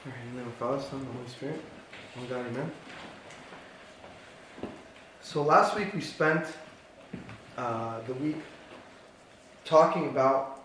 All right, in the name of the Father, Son, and the Holy Spirit. One God, amen. So last week we spent the week talking about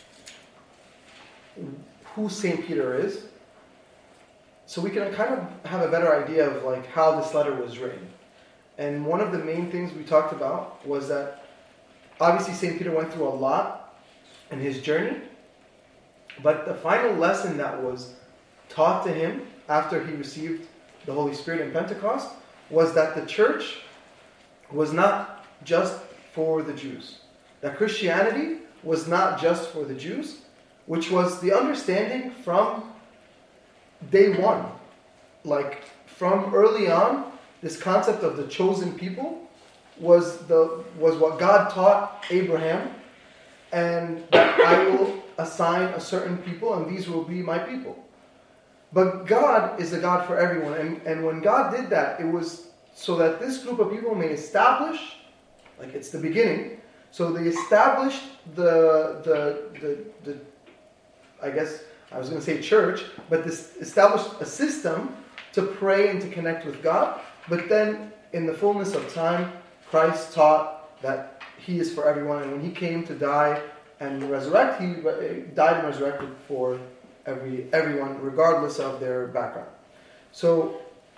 who St. Peter is, so we can kind of have a better idea of like how this letter was written. And one of the main things we talked about was that obviously St. Peter went through a lot in his journey, but the final lesson that was taught to him after he received the Holy Spirit in Pentecost was that the church was not just for the Jews. That Christianity was not just for the Jews, which was the understanding from day one. Like from early on, this concept of the chosen people was what God taught Abraham, and that I will assign a certain people and these will be my people. But God is a God for everyone, and when God did that, it was so that this group of people may establish, like it's the beginning, so they established the I guess I was going to say church, but this established a system to pray and to connect with God. But then in the fullness of time, Christ taught that He is for everyone, and when He came to die and resurrect, He died and resurrected for everyone, regardless of their background. So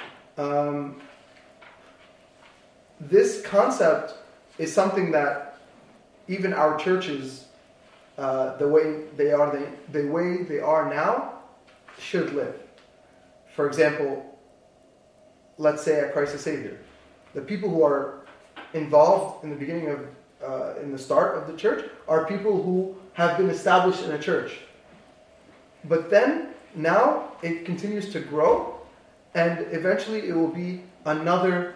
this concept is something that even our churches, the way they are now, should live. For example, let's say at Christ the Savior, the people who are involved in the beginning of, in the start of the church, are people who have been established in a church. But then, now, it continues to grow, and eventually it will be another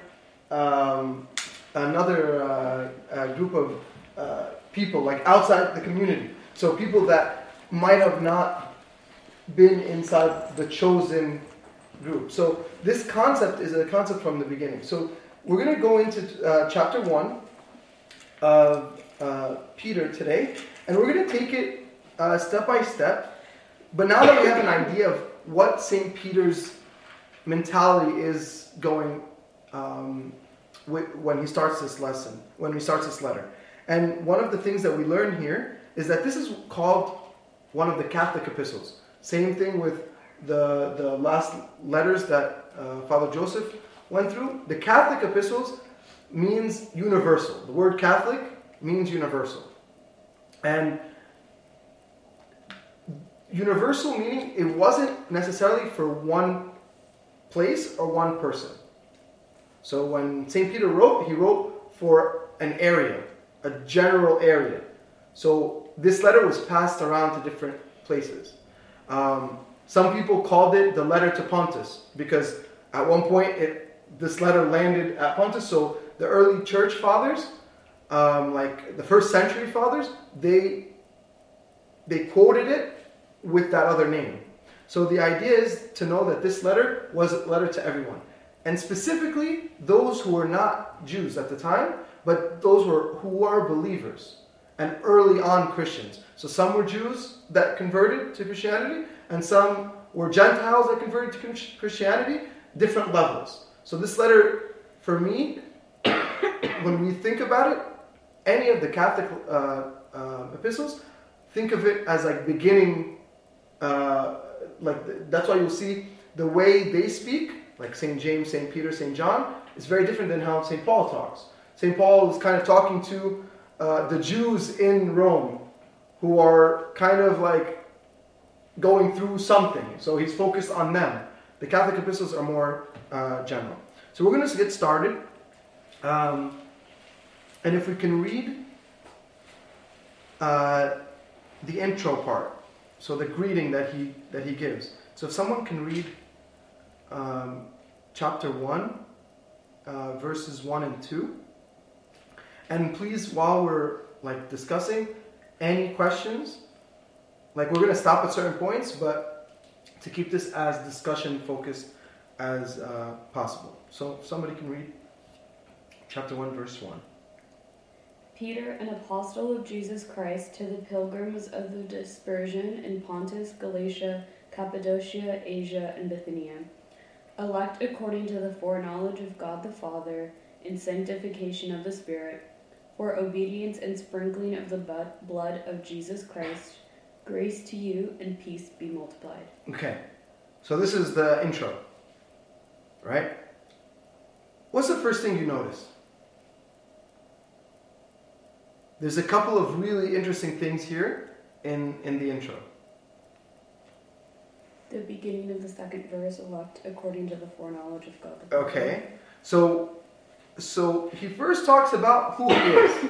group of people, like outside the community. So people that might have not been inside the chosen group. So this concept is a concept from the beginning. So we're going to go into chapter 1 of Peter today, and we're going to take it step by step. But now that we have an idea of what St. Peter's mentality is going when he starts this lesson, when he starts this letter. And one of the things that we learn here is that this is called one of the Catholic epistles. Same thing with the last letters that Father Joseph went through. The Catholic epistles means universal. The word Catholic means universal. And universal meaning it wasn't necessarily for one place or one person. So when St. Peter wrote, he wrote for an area, a general area. So this letter was passed around to different places. Some people called it the letter to Pontus because at one point this letter landed at Pontus. So the early church fathers, like the first century fathers, they quoted it with that other name. So the idea is to know that this letter was a letter to everyone. And specifically, those who were not Jews at the time, but those who were believers and early on Christians. So some were Jews that converted to Christianity, and some were Gentiles that converted to Christianity, different levels. So this letter, for me, when we think about it, any of the Catholic epistles, think of it as like beginning, that's why you'll see the way they speak, like St. James, St. Peter, St. John, is very different than how St. Paul talks. St. Paul is kind of talking to the Jews in Rome who are kind of like going through something. So he's focused on them. The Catholic epistles are more general. So we're going to get started. And if we can read the intro part, so the greeting that he gives. So if someone can read chapter 1, verses 1 and 2. And please, while we're like discussing any questions, like we're going to stop at certain points, but to keep this as discussion focused as possible. So if somebody can read chapter 1, verse 1. Peter, an apostle of Jesus Christ, to the pilgrims of the dispersion in Pontus, Galatia, Cappadocia, Asia, and Bithynia. Elect according to the foreknowledge of God the Father, in sanctification of the Spirit, for obedience and sprinkling of the blood of Jesus Christ, grace to you and peace be multiplied. Okay, so this is the intro, right? What's the first thing you notice? There's a couple of really interesting things here in the intro. The beginning of the second verse, elect according to the foreknowledge of God the Father. Okay, so he first talks about who he is.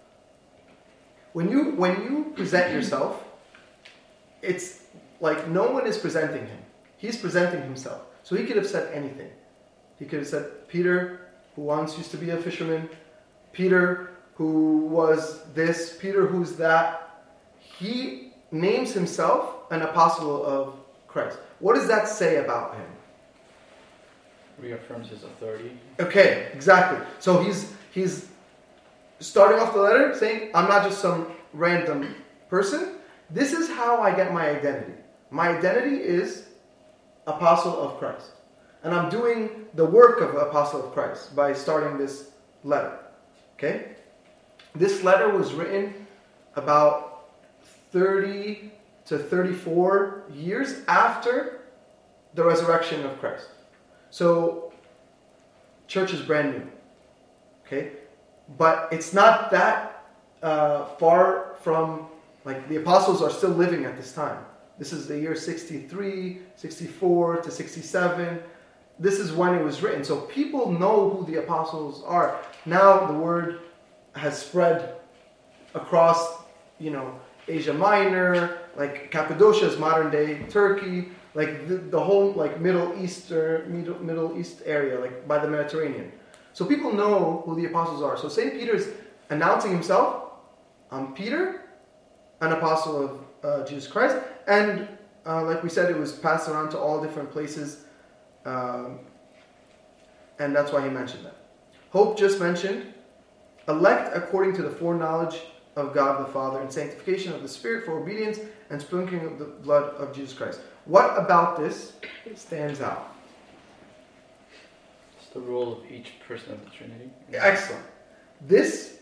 When you present yourself, it's like no one is presenting him. He's presenting himself. So he could have said anything. He could have said, Peter, who once used to be a fisherman, Peter, who was this, Peter, who's that. He names himself an apostle of Christ. What does that say about him? Reaffirms his authority. Okay, exactly. So he's starting off the letter saying, I'm not just some random person. This is how I get my identity. My identity is apostle of Christ. And I'm doing the work of apostle of Christ by starting this letter. Okay? This letter was written about 30 to 34 years after the resurrection of Christ. So, church is brand new. Okay? But it's not that far from, like, the apostles are still living at this time. This is the year 63, 64 to 67. This is when it was written. So people know who the apostles are. Now the word has spread across, Asia Minor, like Cappadocia is modern day Turkey, like the whole like Middle East area, like by the Mediterranean. So people know who the apostles are. So St. Peter is announcing himself. I'm Peter, an apostle of Jesus Christ. And like we said, it was passed around to all different places. And that's why he mentioned that. Hope just mentioned, elect according to the foreknowledge of God the Father and sanctification of the Spirit for obedience and sprinkling of the blood of Jesus Christ. What about this stands out? It's the role of each person of the Trinity. Excellent. This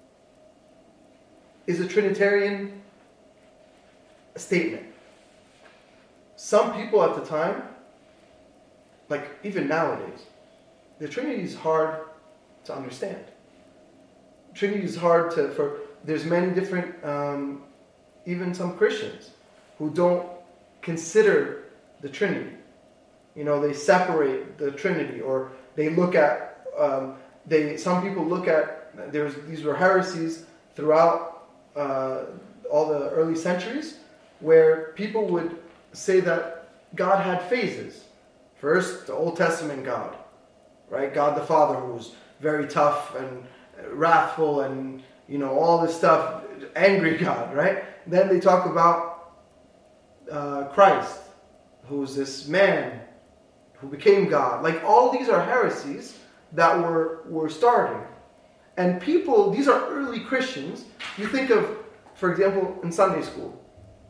is a Trinitarian statement. Some people at the time, like even nowadays, the Trinity is hard to understand. Trinity is hard there's many different, even some Christians who don't consider the Trinity. They separate the Trinity, or they look at, some people look at, these were heresies throughout all the early centuries, where people would say that God had phases. First, the Old Testament God, right? God the Father, who was very tough and wrathful and, all this stuff, angry God, right? Then they talk about Christ, who's this man who became God. Like, all these are heresies that were starting. And people, these are early Christians. You think of, for example, in Sunday school.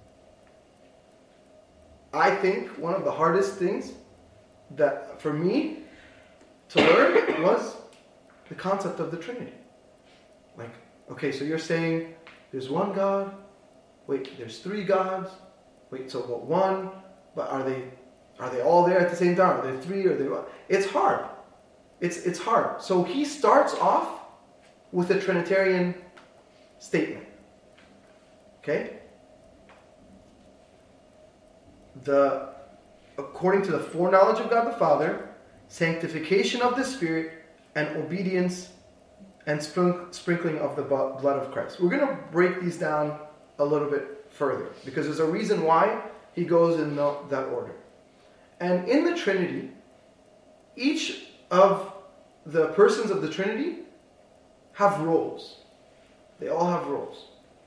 I think one of the hardest things that for me to learn was the concept of the Trinity. Like, okay, so you're saying there's one God. Wait, there's three gods. Wait, so what? One? But are they all there at the same time? Are there three? Are they? It's hard. It's hard. So he starts off with a Trinitarian statement. Okay? According to the foreknowledge of God the Father, sanctification of the Spirit, and obedience and sprinkling of the blood of Christ. We're going to break these down a little bit further, because there's a reason why he goes in that order. And in the Trinity, each of the persons of the Trinity have roles. They all have roles.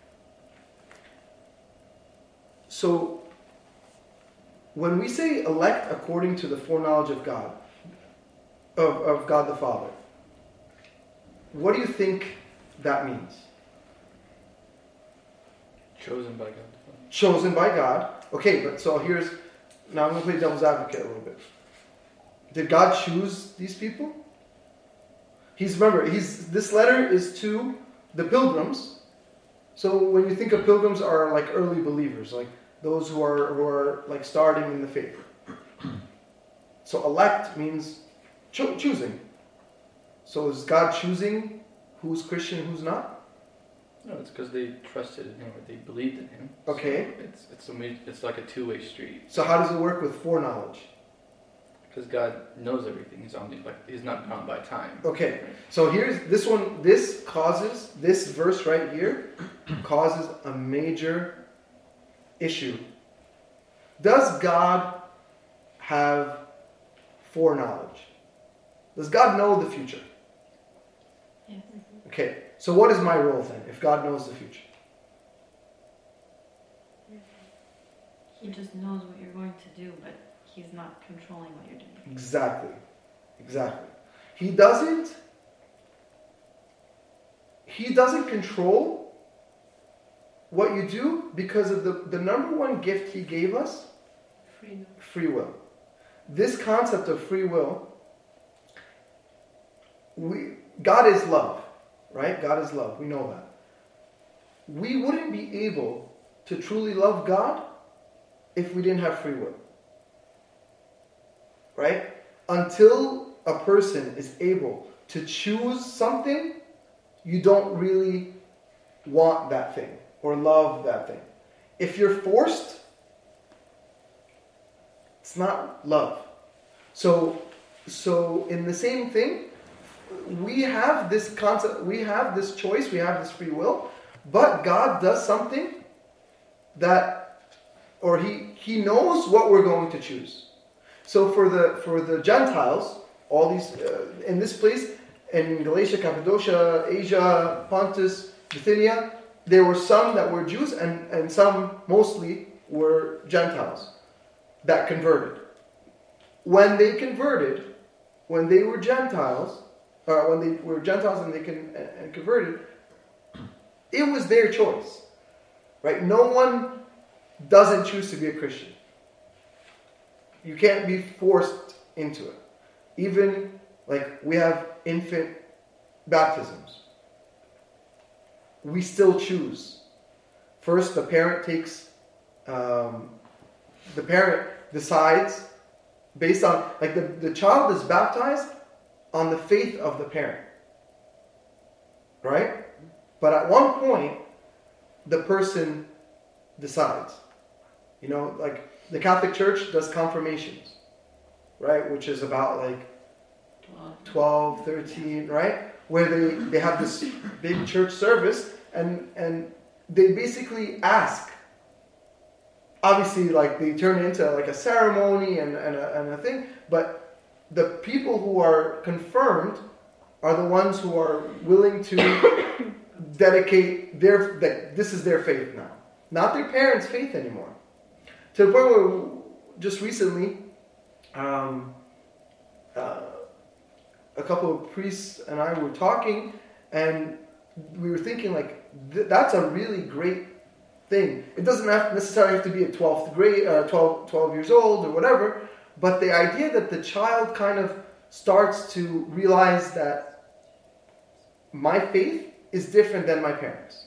So, when we say elect according to the foreknowledge of God, of God the Father, what do you think that means? Chosen by God. Chosen by God. Okay, but so here's Now I'm going to play devil's advocate a little bit. Did God choose these people? This letter is to the pilgrims. So when you think of pilgrims are like early believers, like those who are like starting in the faith. So elect means choosing. So is God choosing who's Christian, who's not? No, it's because they trusted in him or they believed in him. Okay. So it's like a two-way street. So how does it work with foreknowledge? Because God knows everything. He's not bound by time. Okay. So here's this one. This verse right here causes a major issue. Does God have foreknowledge? Does God know the future? Yes. Okay. So what is my role then if God knows the future? He just knows what you're going to do, but he's not controlling what you're doing. Exactly. He doesn't control what you do because of the number one gift he gave us, free will. This concept of free will, God is love, right? God is love. We know that. We wouldn't be able to truly love God if we didn't have free will. Right? Until a person is able to choose something, you don't really want that thing or love that thing. If you're forced, it's not love. So in the same thing, we have this concept, we have this choice, we have this free will, but God does something or he knows what we're going to choose. So for the Gentiles, all these in this place, in Galatia, Cappadocia, Asia, Pontus, Bithynia, there were some that were Jews and some mostly were Gentiles that converted. When they converted, when they were Gentiles and they converted, it was their choice, right? No one doesn't choose to be a Christian. You can't be forced into it. Even like we have infant baptisms. We still choose. First, the parent decides based on, like the child is baptized on the faith of the parent. Right? But at one point, the person decides. You know, like the Catholic Church does confirmations, right? Which is about like 12, 13, right? Where they have this big church service and they basically ask. Obviously, like they turn it into like a ceremony and a thing, but the people who are confirmed are the ones who are willing to dedicate that this is their faith now. Not their parents' faith anymore. To the point where just recently, a couple of priests and I were talking, and we were thinking like, that's a really great thing. It doesn't necessarily have to be at 12th grade, 12 years old or whatever, but the idea that the child kind of starts to realize that my faith is different than my parents'.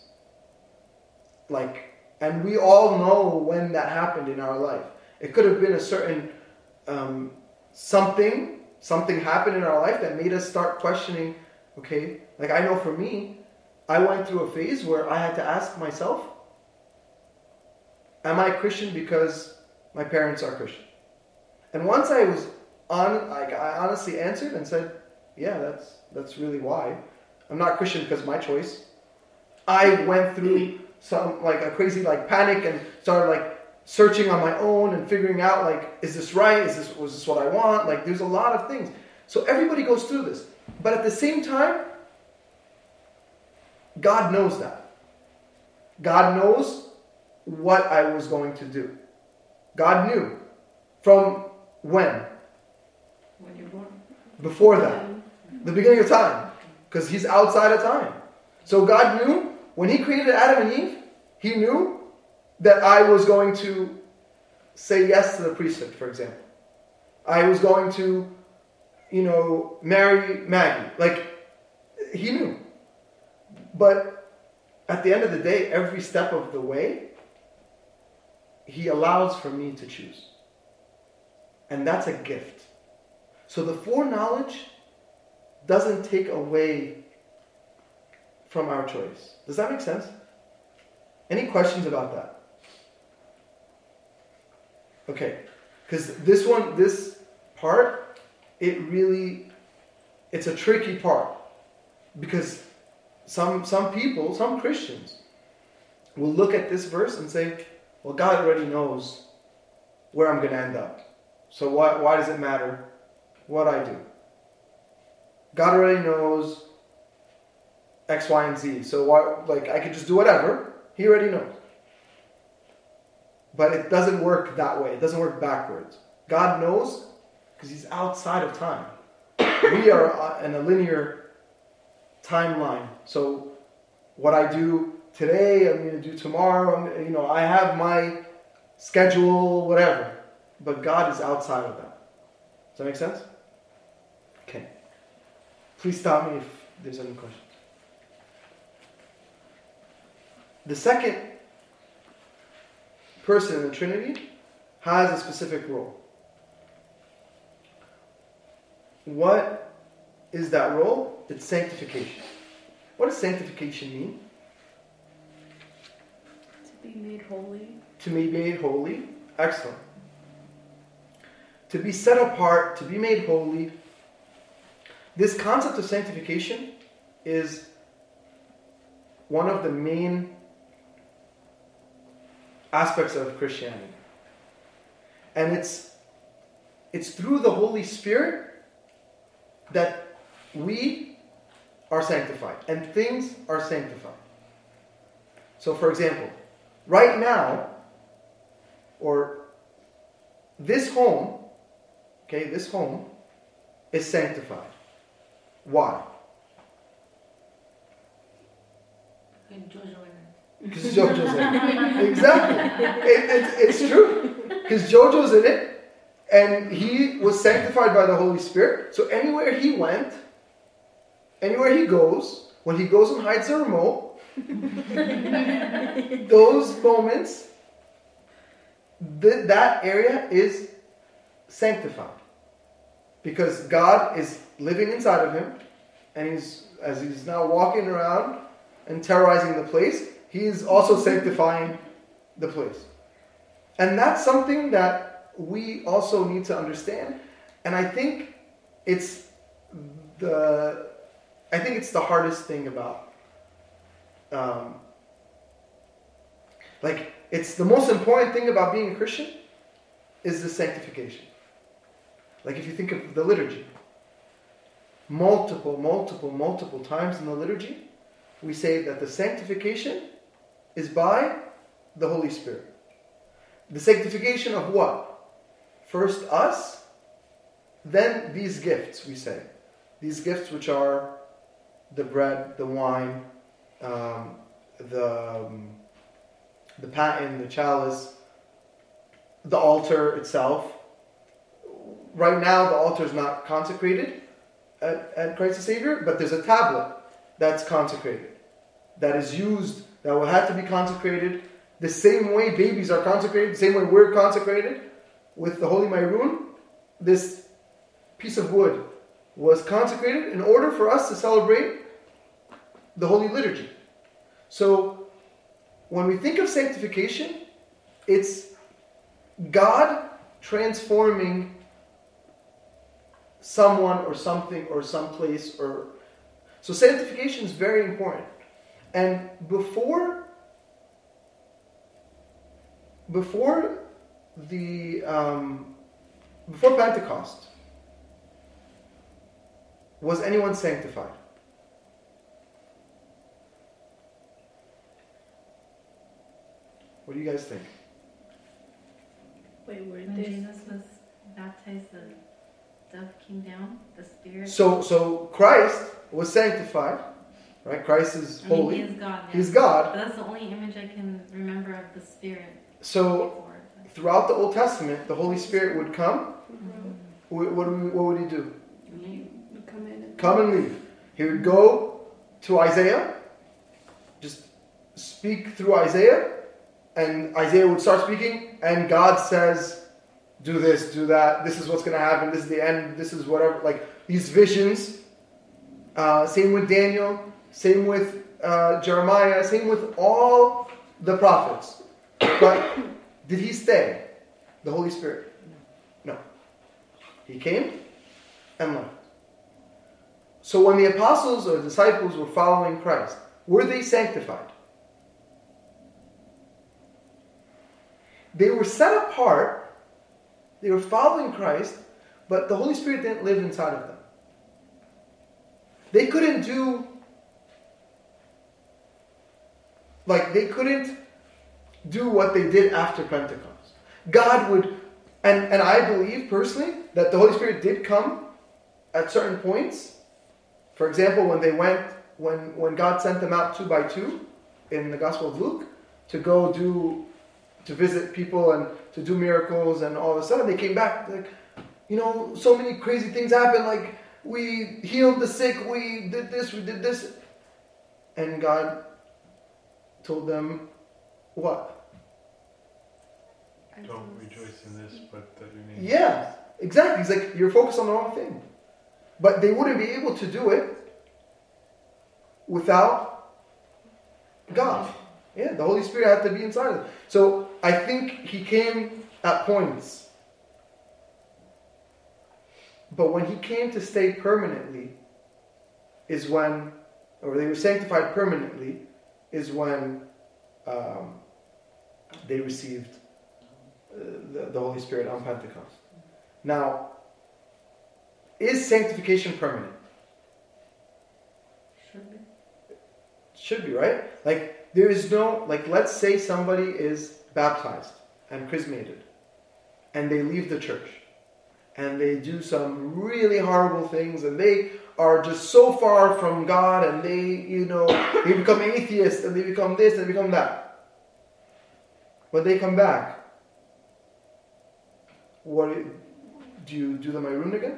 And we all know when that happened in our life. It could have been a certain something happened in our life that made us start questioning, okay, like I know for me, I went through a phase where I had to ask myself, am I Christian because my parents are Christian? And once I was I honestly answered and said, yeah, that's really why. I'm not Christian because of my choice. I went through some like a crazy like panic and started like searching on my own and figuring out like, is this right? Was this what I want? Like there's a lot of things. So everybody goes through this. But at the same time, God knows that. God knows what I was going to do. God knew. From when? When you're born. Before that. The beginning of time. Because he's outside of time. So God knew when he created Adam and Eve, he knew that I was going to say yes to the priesthood, for example. I was going to, marry Maggie. Like, he knew. But at the end of the day, every step of the way, he allows for me to choose. And that's a gift. So the foreknowledge doesn't take away from our choice. Does that make sense? Any questions about that? Okay. Because this part, it's a tricky part. Because some people, some Christians, will look at this verse and say, well, God already knows where I'm going to end up. So why does it matter what I do? God already knows X, Y, and Z. So I could just do whatever. He already knows. But it doesn't work that way. It doesn't work backwards. God knows because He's outside of time. We are in a linear timeline. So what I do today, I'm going to do tomorrow. I have my schedule, whatever. But God is outside of that. Does that make sense? Okay. Please stop me if there's any questions. The second person in the Trinity has a specific role. What is that role? It's sanctification. What does sanctification mean? To be made holy. To be made holy. Excellent. To be set apart, to be made holy. This concept of sanctification is one of the main aspects of Christianity. And it's through the Holy Spirit that we are sanctified and things are sanctified. So for example, right now, or this home is sanctified. Why? Because Jojo's in it. Exactly. It's true. Because Jojo's in it, and he was sanctified by the Holy Spirit. So anywhere he went, anywhere he goes, when he goes and hides the remote, those moments, that area is sanctified. Because God is living inside of him, and as he's now walking around and terrorizing the place, he is also sanctifying the place. And that's something that we also need to understand. And I think it's the hardest thing about it's the most important thing about being a Christian is the sanctification. Like if you think of the liturgy, multiple times in the liturgy, we say that the sanctification is by the Holy Spirit. The sanctification of what? First us, then these gifts, we say. These gifts which are the bread, the wine, the paten, the chalice, the altar itself. Right now the altar is not consecrated at Christ the Savior, but there's a tablet that's consecrated, that is used, that will have to be consecrated the same way babies are consecrated, the same way we're consecrated with the Holy Mairun. This piece of wood was consecrated in order for us to celebrate the Holy Liturgy. So when we think of sanctification, it's God transforming someone or something or someplace. So sanctification is very important. And before Pentecost, was anyone sanctified? What do you guys think? Wait, When Jesus was baptized, the dove came down, the Spirit. So Christ was sanctified, right? Christ is holy. He is God. Yeah. He's God. But that's the only image I can remember of the Spirit. So throughout the Old Testament, the Holy Spirit would come. What would he do? Come in and Come and leave. He would go to Isaiah, just speak through Isaiah, and Isaiah would start speaking, and God says, do this, do that, this is what's going to happen, this is the end, this is whatever, like these visions. Same with Daniel, same with Jeremiah, same with all the prophets. But did he stay? The Holy Spirit? No. He came and left. So when the apostles or disciples were following Christ, were they sanctified? They were set apart, they were following Christ, but the Holy Spirit didn't live inside of them. They couldn't do, they couldn't do what they did after Pentecost. God would, and I believe personally that the Holy Spirit did come at certain points. For example, when God sent them out 2 by 2 in the Gospel of Luke to go to visit people and to do miracles, and all of a sudden they came back like, so many crazy things happened, like we healed the sick, we did this. And God told them what? Don't rejoice in this, but that you may... Yeah, exactly. He's like, you're focused on the wrong thing. But they wouldn't be able to do it without God. Yeah, the Holy Spirit had to be inside of them. So I think he came at points. But when he came to stay permanently is when, or they were sanctified permanently, is when they received the Holy Spirit on Pentecost. Now, is sanctification permanent? Should be. Should be, right? Like, there is no, let's say somebody is baptized and chrismated, and they leave the church, and they do some really horrible things, and they are just so far from God, and they become atheists, and they become this, and they become that. When they come back, what do you do them Irun again?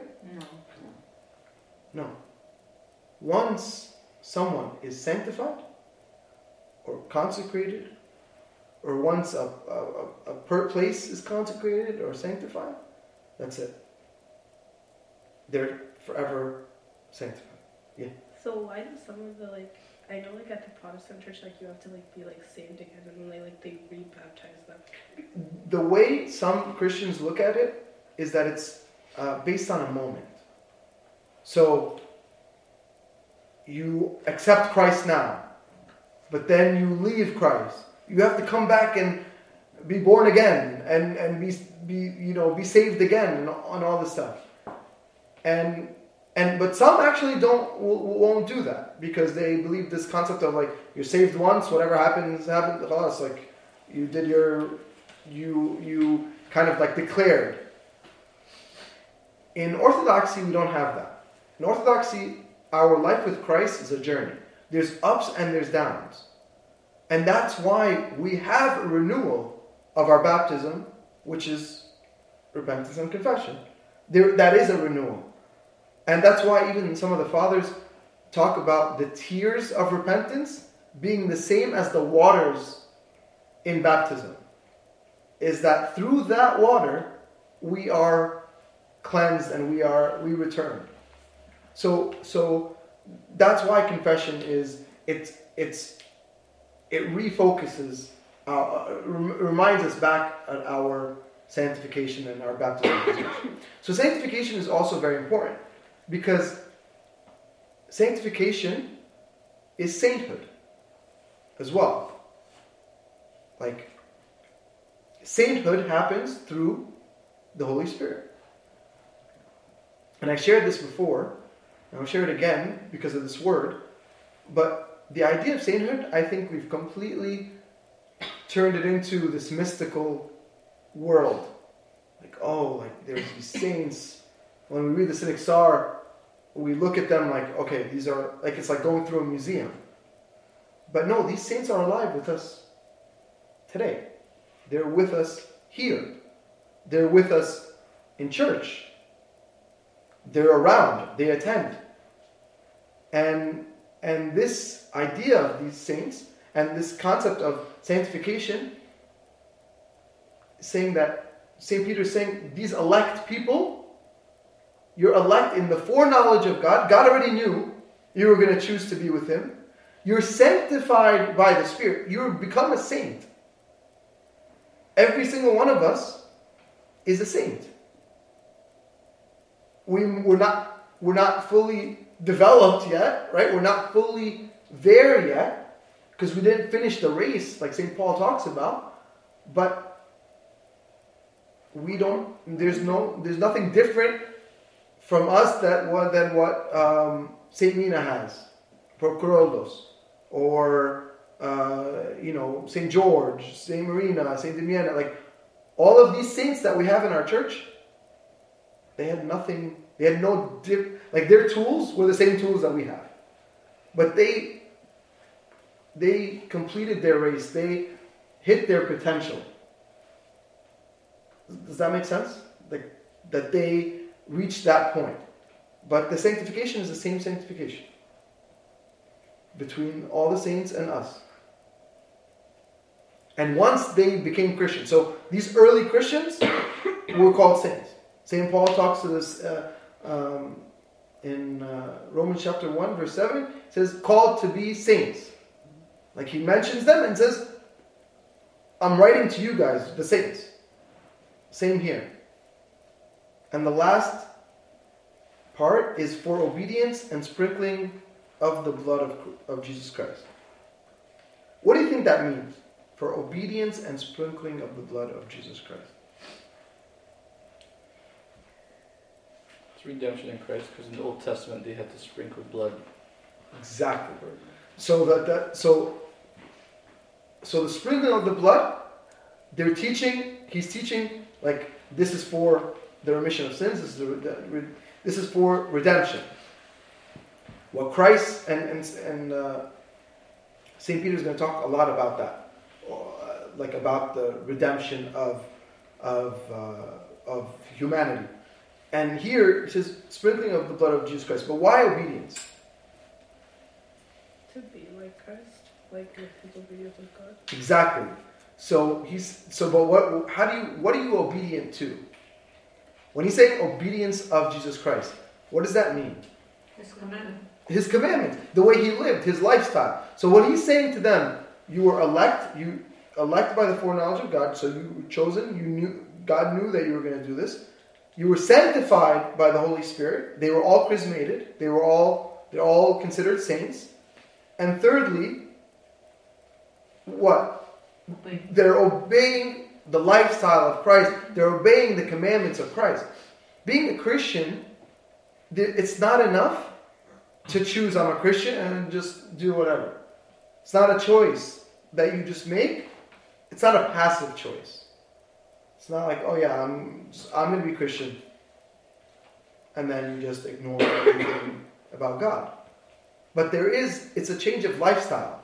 No. Once someone is sanctified or consecrated, or once a place is consecrated or sanctified, that's it. They're forever sanctified. Yeah. So why do some of the I know at the Protestant church you have to be saved again, and then they re-baptize them. The way some Christians look at it is that it's based on a moment. So you accept Christ now, but then you leave Christ. You have to come back and be born again and be saved again and all this stuff. But some actually won't do that because they believe this concept of you're saved once, whatever happens. You did you kind of declared. In Orthodoxy, we don't have that. In Orthodoxy, our life with Christ is a journey. There's ups and there's downs. And that's why we have a renewal of our baptism, which is repentance and confession. That is a renewal. And that's why even some of the fathers talk about the tears of repentance being the same as the waters in baptism. Is that through that water, we are cleansed and we return. So that's why confession it refocuses, reminds us back at our sanctification and our baptism. So sanctification is also very important because sanctification is sainthood as well. Sainthood happens through the Holy Spirit. And I shared this before, and I'll share it again because of this word, but the idea of sainthood, I think we've completely turned it into this mystical world. There's these saints. When we read the Siddiq Sar, we look at them okay, these are, it's like going through a museum. But no, these saints are alive with us today. They're with us here. They're with us in church. They're around. They attend. And this idea of these saints and this concept of sanctification, saying that St. Peter is saying these elect people, you're elect in the foreknowledge of God. God already knew you were going to choose to be with Him. You're sanctified by the Spirit. You become a saint. Every single one of us is a saint. We're not fully developed yet, right? We're not fully there yet because we didn't finish the race like St. Paul talks about. But there's nothing different from us than what St. Mina has, Prokurolos, or St. George, St. Marina, St. Damiana, like all of these saints that we have in our church, they had nothing, they had no like their tools were the same tools that we have. But they completed their race, they hit their potential. Does that make sense? Like that they reached that point. But the sanctification is the same sanctification between all the saints and us. And once they became Christians, so these early Christians were called saints. St. Paul talks to this in Romans chapter 1, verse 7. It says, called to be saints. Like he mentions them and says, I'm writing to you guys, the saints. Same here. And the last part is for obedience and sprinkling of the blood of Jesus Christ. What do you think that means? For obedience and sprinkling of the blood of Jesus Christ. It's redemption in Christ, because in the Old Testament they had to sprinkle blood. Exactly. So so the sprinkling of the blood, he's teaching, like, this is for the remission of sins, this is for redemption. Well, Christ and St. Peter is going to talk a lot about that. Like about the redemption of humanity. And here it says sprinkling of the blood of Jesus Christ. But why obedience? To be like Christ, like with his obedience with God. Exactly. What are you obedient to? When he's saying obedience of Jesus Christ, what does that mean? His commandment. His commandments, the way he lived, his lifestyle. So what he's saying to them, you were elect by the foreknowledge of God, so you were chosen, God knew that you were going to do this. You were sanctified by the Holy Spirit. They were all chrismated. They're all considered saints. And thirdly, what? They're obeying the lifestyle of Christ. They're obeying the commandments of Christ. Being a Christian, it's not enough to choose I'm a Christian and just do whatever. It's not a choice that you just make. It's not a passive choice. It's not like, oh yeah, I'm going to be Christian, and then you just ignore everything about God. But it's a change of lifestyle.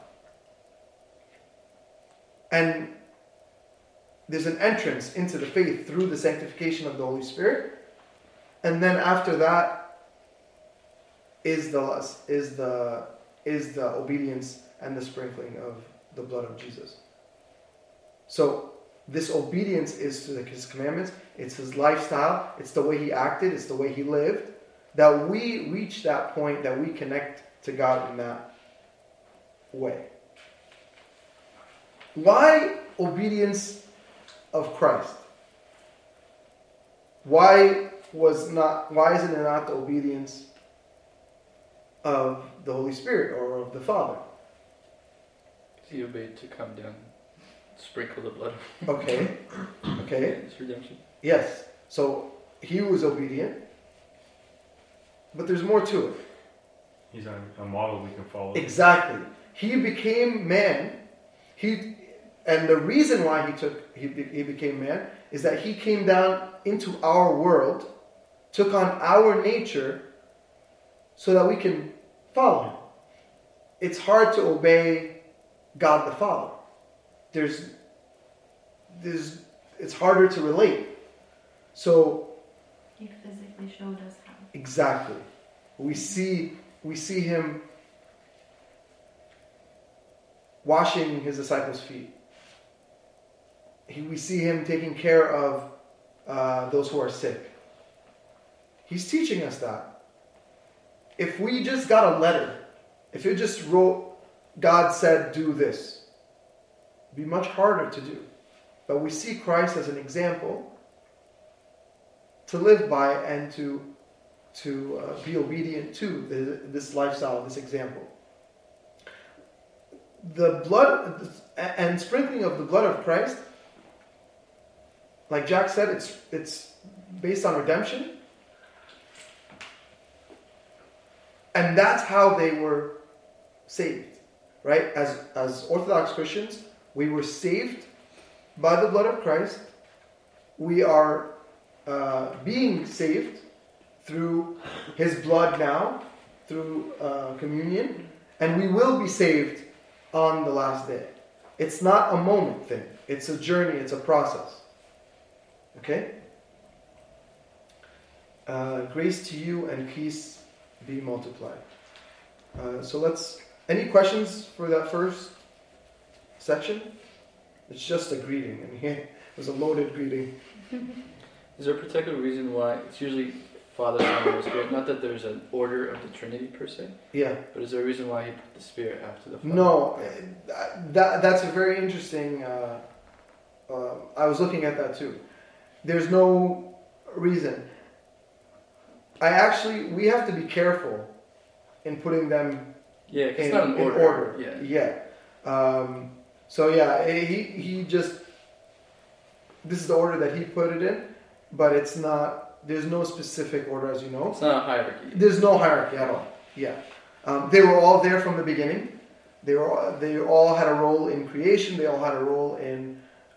And there's an entrance into the faith through the sanctification of the Holy Spirit. And then after that is the obedience and the sprinkling of the blood of Jesus. So this obedience is to his commandments. It's his lifestyle. It's the way he acted. It's the way he lived. That we reach that point, that we connect to God in that way. Why obedience of Christ? Why isn't it not the obedience of the Holy Spirit or of the Father? He obeyed to come down, sprinkle the blood. Okay. It's redemption. Yes. So he was obedient, but there's more to it. He's a model we can follow. Exactly. He became man. And the reason why he became man is that he came down into our world, took on our nature, so that we can follow him. It's hard to obey God the Father. It's it's harder to relate. So He physically showed us how. exactly, we see him washing his disciples' feet. We see him taking care of those who are sick. He's teaching us that. If we just got a letter, if it just wrote, God said do this, it'd be much harder to do. But we see Christ as an example to live by and to be obedient to this lifestyle, this example. The blood and sprinkling of the blood of Christ, like Jack said, it's based on redemption. And that's how they were saved, right? As Orthodox Christians, we were saved by the blood of Christ. We are being saved through His blood now, through communion, and we will be saved on the last day. It's not a moment thing. It's a journey. It's a process. Okay? Grace to you and peace be multiplied. Any questions for that first section? It's just a greeting. I mean, it was a loaded greeting. Is there a particular reason why it's usually Father, Son, and Holy Spirit? Not that there's an order of the Trinity per se. Yeah. But is there a reason why He put the Spirit after the Father? No, that's a very interesting. I was looking at that too. There's no reason. We have to be careful in putting them Yeah, 'cause in, it's not an in order. order. He just, this is the order that he put it in, but it's not, there's no specific order, as you know. It's not a hierarchy. There's no hierarchy at all. Yeah. They were all there from the beginning. They all had a role in creation. They all had a role in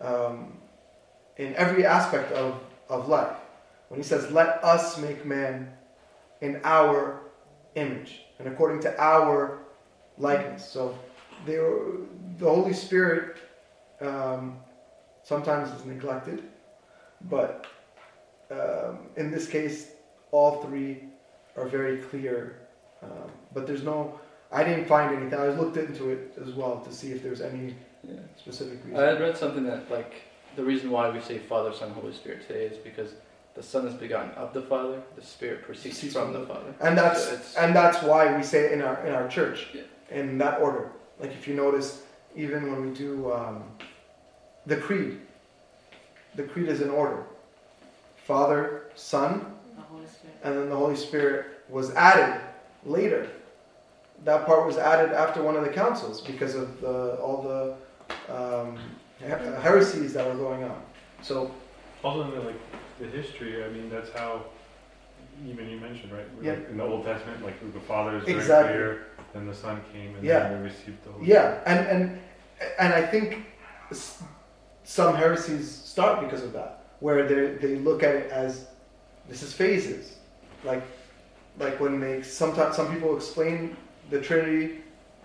every aspect of life. When he says, let us make man in our image and according to our likeness. So the Holy Spirit sometimes is neglected, but in this case, all three are very clear. But I didn't find anything. I looked into it as well to see if there's any specific reason. I had read something that, the reason why we say Father, Son, Holy Spirit today is because the Son is begotten of the Father, the Spirit proceeds from the Father. And that's why we say it in our church, in that order. Like if you notice, even when we do the creed is in order. Father, Son, The Holy Spirit. and then the Holy Spirit was added later. That part was added after one of the councils because of all the heresies that were going on. So Also in the history, I mean, that's how, even you mentioned, right? Yeah. In the Old Testament, the Father is very Exactly. clear, then the Son came, and Yeah. then we received the Holy yeah, and I think some heresies start because of that, where they look at it as this is phases, like when some people explain the Trinity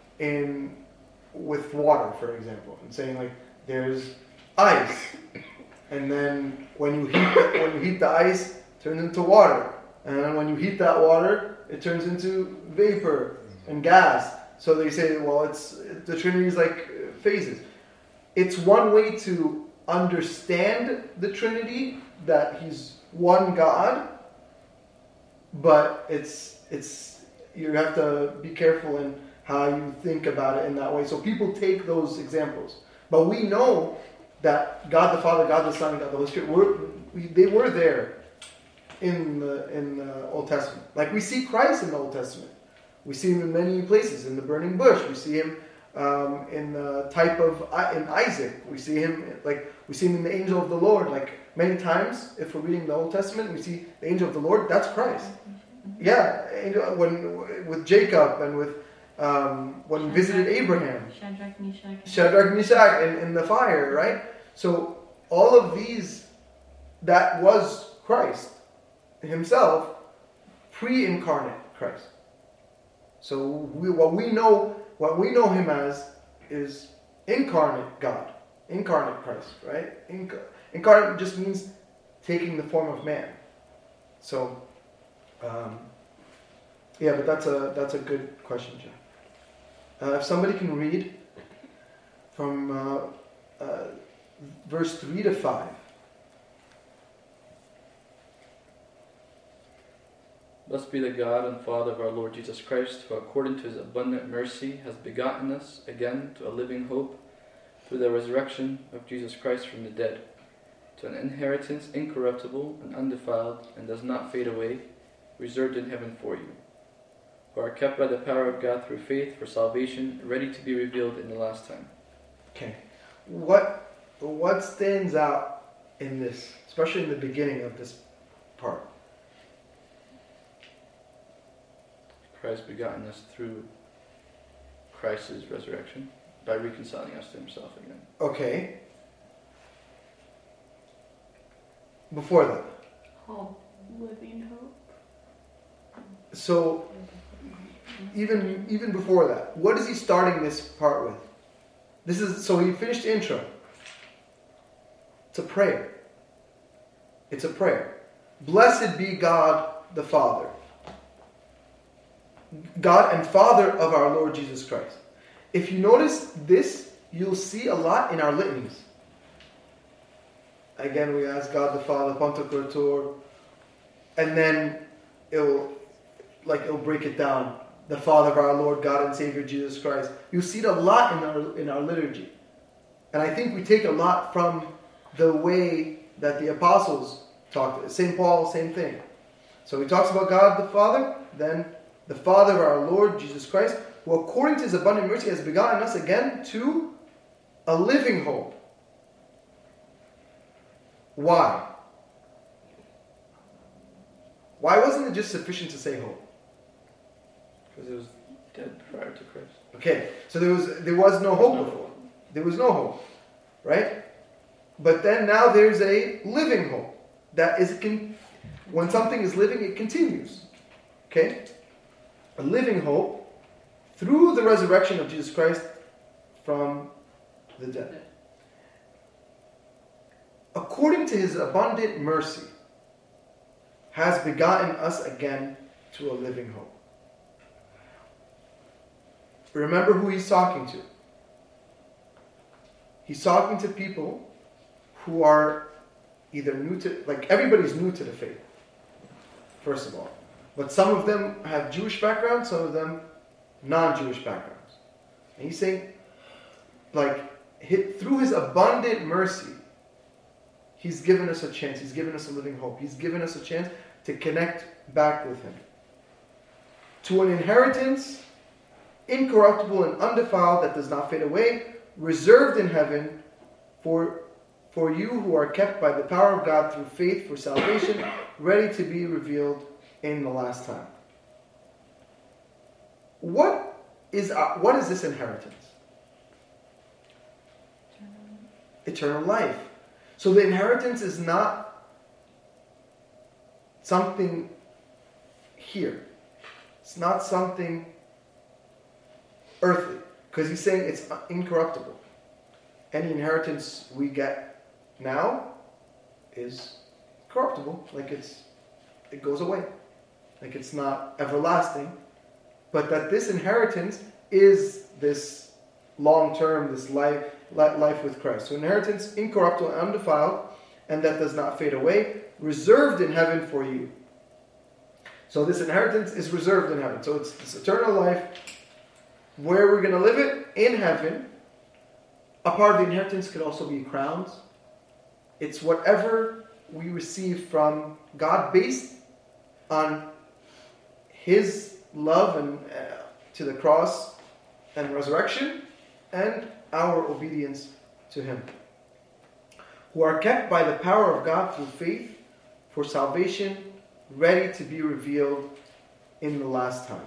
with water, for example, and saying there's ice, and then when you heat the ice, it turns into water, and then when you heat that water, it turns into vapor and gas. So they say, well, the Trinity is like phases. It's one way to understand the Trinity, that He's one God, but you have to be careful in how you think about it in that way. So people take those examples, but we know that God the Father, God the Son, God the Holy Spirit, they were there in the Old Testament. Like we see Christ in the Old Testament. We see Him in many places. In the burning bush, we see Him in the type of in Isaac. We see Him in the angel of the Lord. Like many times, if we're reading the Old Testament, we see the angel of the Lord. That's Christ. Yeah, with Jacob and with when he visited Abraham. Shadrach, Meshach, in the fire, right? So all of these, that was Christ Himself, pre-incarnate Christ. So what we know Him as is incarnate God, incarnate Christ, right? Incarnate just means taking the form of man. So, yeah, but that's a good question, Jeff. If somebody can read from verse 3 to 5. Blessed be the God and Father of our Lord Jesus Christ, who according to his abundant mercy has begotten us again to a living hope through the resurrection of Jesus Christ from the dead, to an inheritance incorruptible and undefiled and does not fade away, reserved in heaven for you, who are kept by the power of God through faith for salvation, ready to be revealed in the last time. Okay. What stands out in this, especially in the beginning of this part? Christ begotten us through Christ's resurrection by reconciling us to himself again. Okay. Before that. Hope. Living hope. So, even before that, what is he starting this part with? So he finished the intro. It's a prayer. It's a prayer. Blessed be God the Father. God and Father of our Lord Jesus Christ. If you notice this, you'll see a lot in our litanies. Again, we ask God the Father, Pantocrator, and then it'll break it down. The Father of our Lord, God and Savior Jesus Christ. You'll see it a lot in our liturgy. And I think we take a lot from the way that the apostles talked. St. Paul, same thing. So he talks about God the Father, then the Father of our Lord Jesus Christ, who according to his abundant mercy has begotten us again to a living hope. Why? Why wasn't it just sufficient to say hope? Because it was dead prior to Christ. Okay, so there was no hope before. There was no hope, right? But then now there's a living hope. That is, when something is living, it continues. Okay? A living hope through the resurrection of Jesus Christ from the dead. According to his abundant mercy, has begotten us again to a living hope. Remember who he's talking to. He's talking to people who are either new to, everybody's new to the faith, first of all. But some of them have Jewish backgrounds, some of them non-Jewish backgrounds. And he's saying, through his abundant mercy, he's given us a chance. He's given us a living hope. He's given us a chance to connect back with him. To an inheritance incorruptible and undefiled that does not fade away, reserved in heaven for you who are kept by the power of God through faith for salvation, ready to be revealed in the last time. What is this inheritance? Eternal life. So the inheritance is not something here. It's not something earthly. Because he's saying it's incorruptible. Any inheritance we get now is corruptible. It goes away. It's not everlasting. But that this inheritance is this long-term, this life with Christ. So inheritance incorruptible and undefiled, and that does not fade away, reserved in heaven for you. So this inheritance is reserved in heaven. So it's this eternal life. Where we're going to live it? In heaven. A part of the inheritance could also be crowns. It's whatever we receive from God based on his love and to the cross and resurrection, and our obedience to him. Who are kept by the power of God through faith for salvation, ready to be revealed in the last time.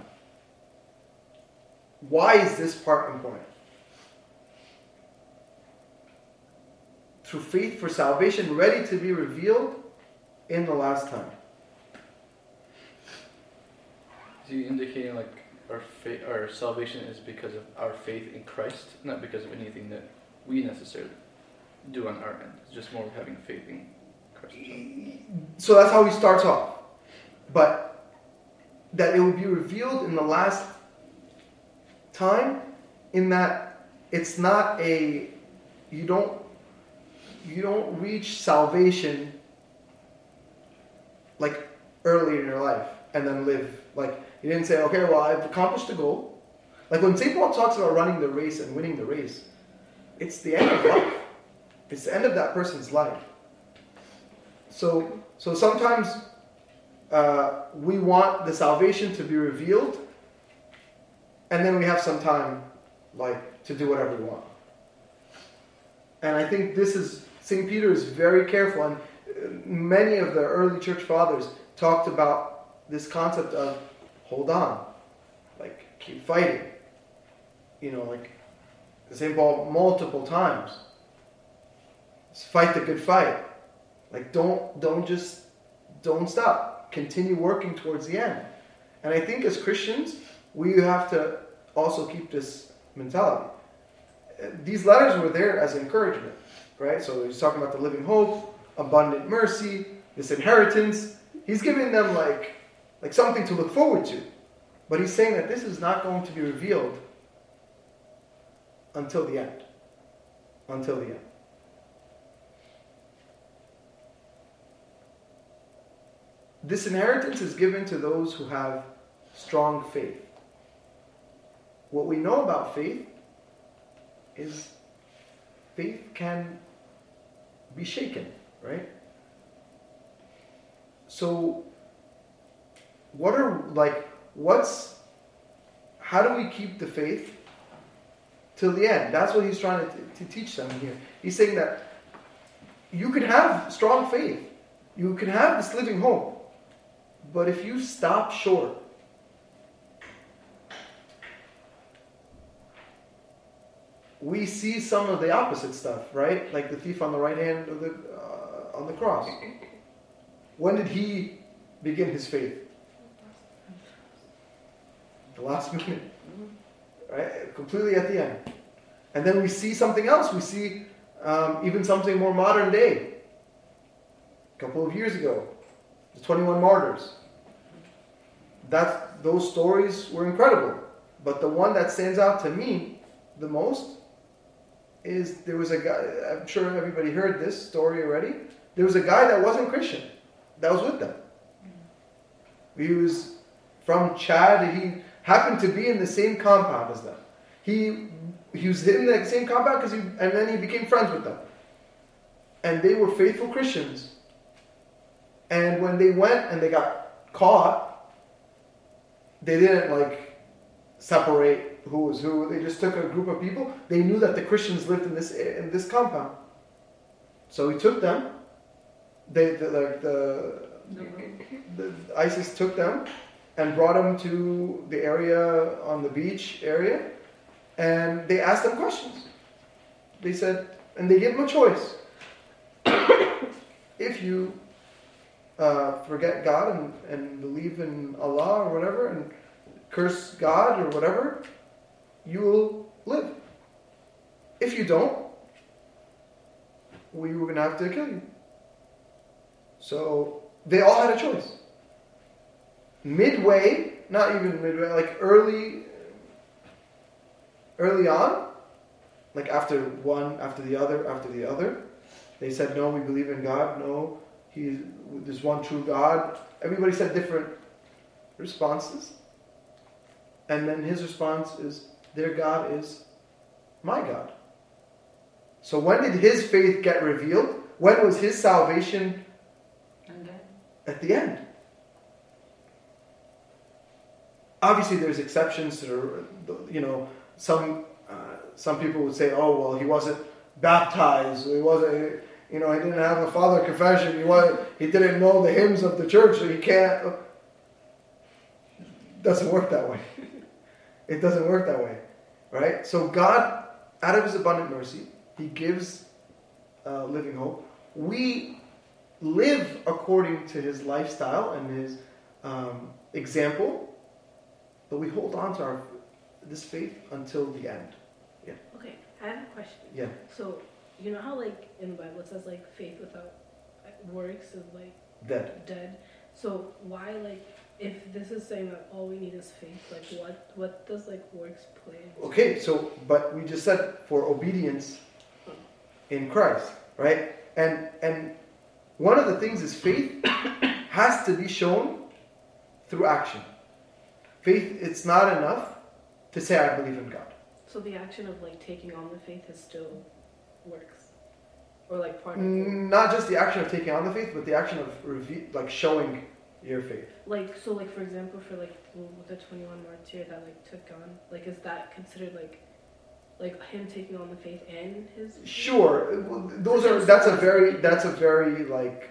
Why is this part important? Through faith for salvation, ready to be revealed in the last time. Is he indicating our salvation is because of our faith in Christ, not because of anything that we necessarily do on our end. It's just more having faith in Christ. So that's how he starts off. But that it will be revealed in the last time, in that it's not a, you don't reach salvation like early in your life and then live. Like, you didn't say, okay, well, I've accomplished the goal. Like when St. Paul talks about running the race and winning the race, it's the end of life. It's the end of that person's life. So sometimes we want the salvation to be revealed, and then we have some time, like, to do whatever we want. And I think St. Peter is very careful, and many of the early church fathers talked about this concept of hold on, like keep fighting. Like St. Paul multiple times. Fight the good fight. Like don't stop. Continue working towards the end. And I think as Christians, we have to also keep this mentality. These letters were there as encouragement, right? So he's talking about the living hope, abundant mercy, this inheritance. He's giving them like something to look forward to. But he's saying that this is not going to be revealed until the end. Until the end. This inheritance is given to those who have strong faith. What we know about faith is faith can be shaken, right? So, how do we keep the faith till the end? That's what he's trying to teach them here. He's saying that you can have strong faith. You can have this living hope. But if you stop short, we see some of the opposite stuff, right? Like the thief on the right hand of on the cross. When did he begin his faith? The last minute, right? Completely at the end. And then we see something else. We see even something more modern day. A couple of years ago, the 21 martyrs. Those stories were incredible. But the one that stands out to me the most is there was a guy, I'm sure everybody heard this story already. There was a guy that wasn't Christian that was with them. He was from Chad. He happened to be in the same compound as them. He was in the same compound and then he became friends with them. And they were faithful Christians. And when they went and they got caught, they didn't separate who was who. They just took a group of people. They knew that the Christians lived in this compound. So he took them. The ISIS took them and brought them to the area on the beach area, and they asked them questions. They said, and they gave them a choice. If you forget God and believe in Allah or whatever, and curse God or whatever, you will live. If you don't, we were going to have to kill you. So they all had a choice. Midway, not even midway, like early on, like after one, after the other, they said, no, we believe in God. No, there's one true God. Everybody said different responses. And then his response is, their God is my God. So when did his faith get revealed? When was his salvation? At the end. Obviously, there's exceptions to, some people would say, oh, well, he wasn't baptized. He wasn't, he didn't have a father confession. He didn't know the hymns of the church, so he can't. It doesn't work that way. It doesn't work that way, right? So God, out of his abundant mercy, he gives living hope. We live according to his lifestyle and his example, but we hold on to this faith until the end. Yeah. Okay, I have a question. Yeah. So, you know how like in the Bible it says like faith without works is like dead. So why like if this is saying that all we need is faith, like what does like works play? Okay, so but we just said for obedience in Christ, right? And one of the things is faith has to be shown through action. Faith, it's not enough to say I believe in God. So the action of like taking on the faith is still works, or like part of it. Not just the action of taking on the faith, but the action of like showing your faith. Like so, like for example, for like the 21 martyr that like took on, like is that considered like him taking on the faith and his? Sure, that's a very like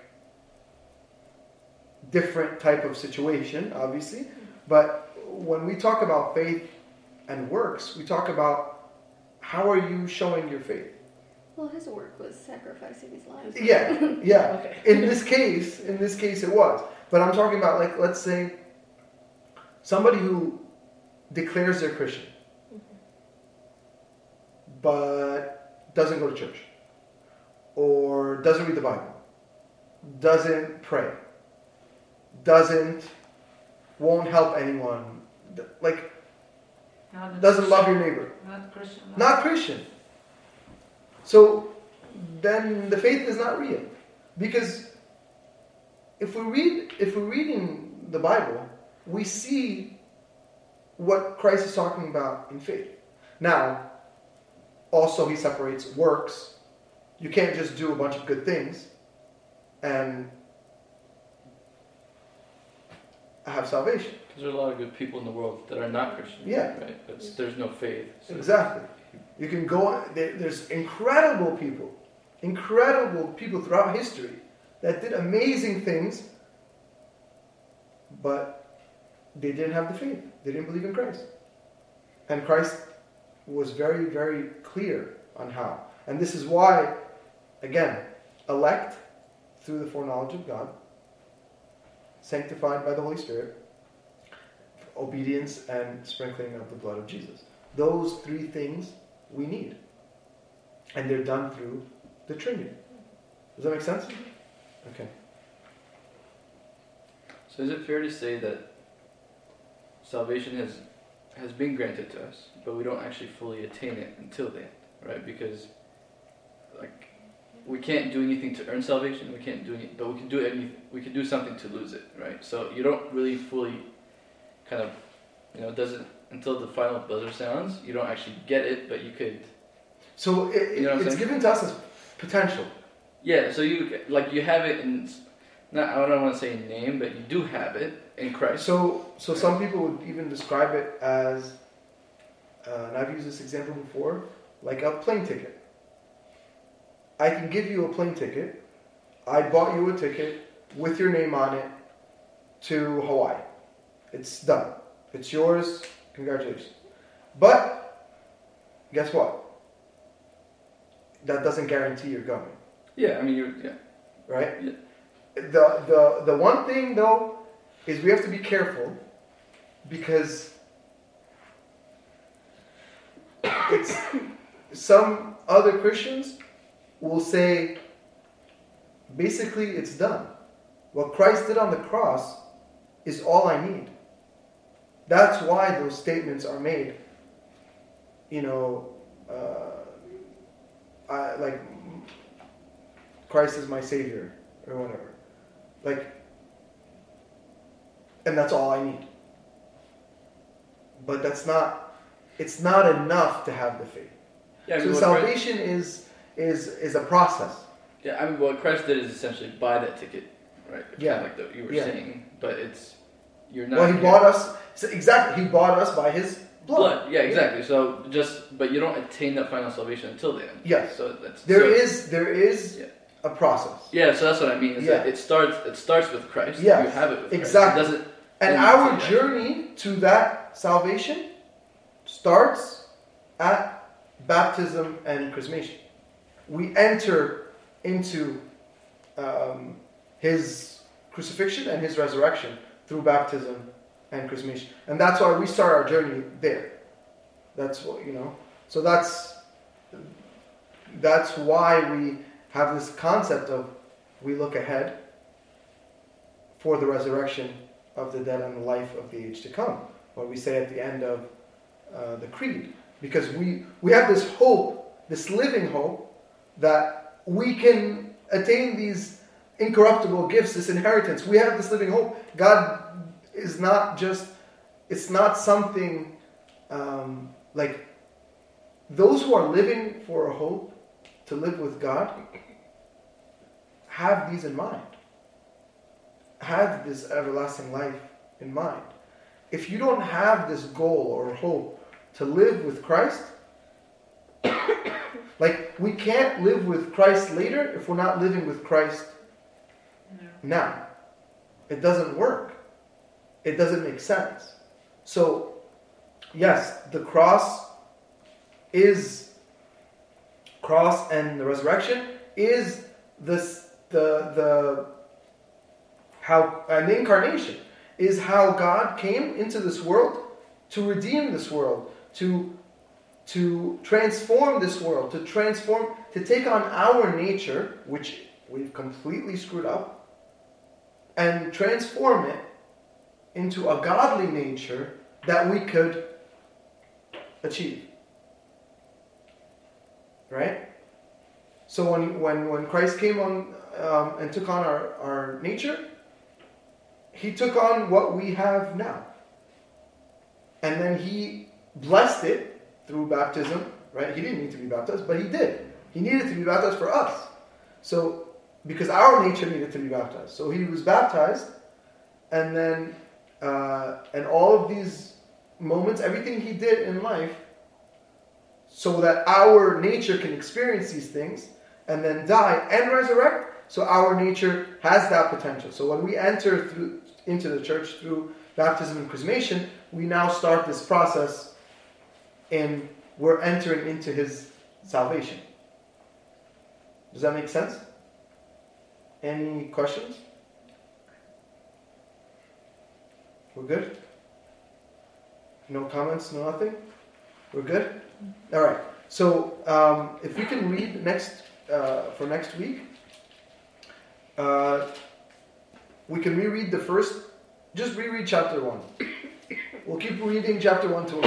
different type of situation, obviously. But when we talk about faith and works, we talk about how are you showing your faith. Well, his work was sacrificing his life. Yeah. Okay. In this case, it was. But I'm talking about, like, let's say somebody who declares they're Christian, but doesn't go to church, or doesn't read the Bible, doesn't pray, won't help anyone, like, doesn't love your neighbor. Not Christian. So then the faith is not real, because if we're reading the Bible, we see what Christ is talking about in faith. Now, also he separates works. You can't just do a bunch of good things and have salvation. Because there are a lot of good people in the world that are not Christian. Yeah. Right? But there's no faith. So Exactly. You can go, there's incredible people throughout history that did amazing things, but they didn't have the faith. They didn't believe in Christ. And Christ was very, very clear on how. And this is why, again, elect through the foreknowledge of God, sanctified by the Holy Spirit, obedience and sprinkling of the blood of Jesus. Those three things we need. And they're done through the Trinity. Does that make sense? Okay. is it fair to say that salvation has been granted to us, but we don't actually fully attain it until the end, right? Because like we can't do anything to earn salvation. We can't do anything, but we can do anything. We can do something to lose it, right? So you don't really fully kind of, it doesn't until the final buzzer sounds. You don't actually get it, but you could. So it's given to us as potential. Yeah. So you have it in. Not, I don't want to say name, but you do have it in Christ. So some people would even describe it as, and I've used this example before, like a plane ticket. I can give you a plane ticket. I bought you a ticket with your name on it to Hawaii. It's done. It's yours. Congratulations. But guess what? That doesn't guarantee you're going. Yeah, I mean, Right? Yeah. The one thing though is we have to be careful, because it's some other Christians will say basically it's done. What Christ did on the cross is all I need. That's why those statements are made. Like Christ is my Savior or whatever. And that's all I need. But it's not enough to have the faith. Yeah, so salvation is a process. Yeah, I mean, what Christ did is essentially buy that ticket, right? Yeah. Kind of like you were saying, but you're not. Well, he bought us. Exactly, he bought us by his blood. Yeah, exactly. So but you don't attain that final salvation until the end. Yes. So there is a process. Yeah, so that's what I mean. Is that it starts with Christ. Yes. You have it with exactly. Christ. And our journey to that salvation starts at baptism and chrismation. We enter into his crucifixion and his resurrection through baptism and chrismation. And that's why we start our journey there. That's what, So that's that's why we have this concept of we look ahead for the resurrection of the dead and the life of the age to come. What we say at the end of the creed. Because we have this hope, this living hope, that we can attain these incorruptible gifts, this inheritance. We have this living hope. God is not just, it's not something like those who are living for a hope to live with God have these in mind. Have this everlasting life in mind. If you don't have this goal or hope to live with Christ, like we can't live with Christ later if we're not living with Christ now. It doesn't work. It doesn't make sense. So, yes, the cross and the resurrection is the incarnation is how God came into this world to redeem this world, to transform this world, to take on our nature, which we've completely screwed up, and transform it into a godly nature that we could achieve. Right? So when Christ came on and took on our nature, He took on what we have now. And then He blessed it through baptism, right? He didn't need to be baptized, but He did. He needed to be baptized for us. So, because our nature needed to be baptized. So He was baptized, and then, and all of these moments, everything He did in life, so that our nature can experience these things, and then die and resurrect, so our nature has that potential. So when we enter into the church through baptism and chrismation, we now start this process and we're entering into His salvation. Does that make sense? Any questions? We're good? No comments, no nothing? We're good? All right. So if we can read for next week, we can reread just reread chapter 1. We'll keep reading chapter 1 till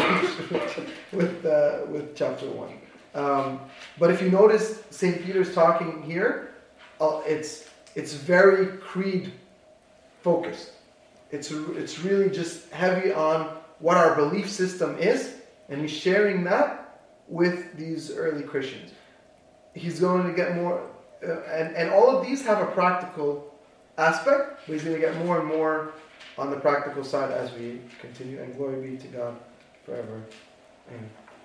with chapter 1. But if you notice, St. Peter's talking here, it's very creed focused. It's really just heavy on what our belief system is, and he's sharing that with these early Christians. He's going to get more, and all of these have a practical aspect, but he's going to get more and more on the practical side as we continue. And glory be to God forever. Amen.